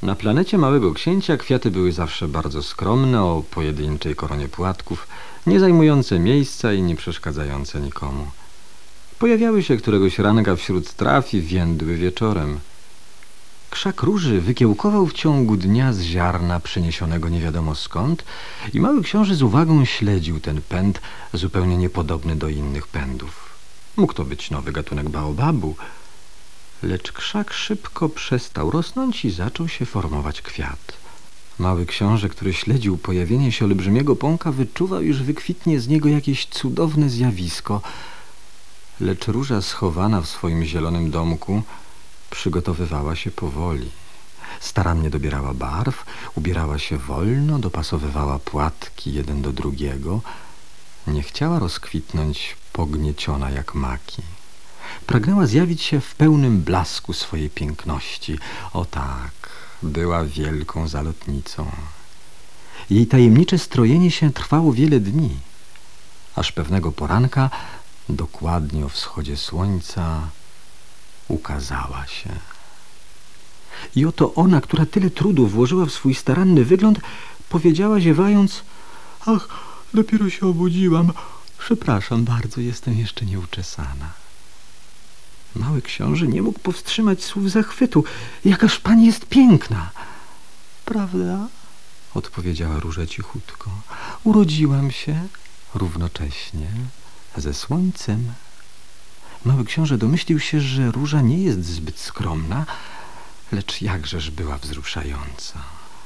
Na planecie Małego Księcia kwiaty były zawsze bardzo skromne, o pojedynczej koronie płatków, nie zajmujące miejsca i nie przeszkadzające nikomu. Pojawiały się któregoś ranka wśród traw i więdły wieczorem. Krzak róży wykiełkował w ciągu dnia z ziarna przyniesionego nie wiadomo skąd i Mały Książę z uwagą śledził ten pęd, zupełnie niepodobny do innych pędów. Mógł to być nowy gatunek baobabu, lecz krzak szybko przestał rosnąć i zaczął się formować kwiat. Mały Książę, który śledził pojawienie się olbrzymiego pąka, wyczuwał, iż wykwitnie z niego jakieś cudowne zjawisko, lecz róża schowana w swoim zielonym domku przygotowywała się powoli. Starannie dobierała barw, ubierała się wolno, dopasowywała płatki jeden do drugiego. Nie chciała rozkwitnąć pognieciona jak maki. Pragnęła zjawić się w pełnym blasku swojej piękności. O tak, była wielką zalotnicą. Jej tajemnicze strojenie się trwało wiele dni, aż pewnego poranka, dokładnie o wschodzie słońca, ukazała się. I oto ona, która tyle trudu włożyła w swój staranny wygląd, powiedziała ziewając: ach, dopiero się obudziłam. Przepraszam bardzo, jestem jeszcze nieuczesana. Mały Książę nie mógł powstrzymać słów zachwytu. Jakaż pani jest piękna! Prawda? Odpowiedziała róża cichutko. Urodziłam się równocześnie ze słońcem. Mały Książę domyślił się, że róża nie jest zbyt skromna, lecz jakżeż była wzruszająca.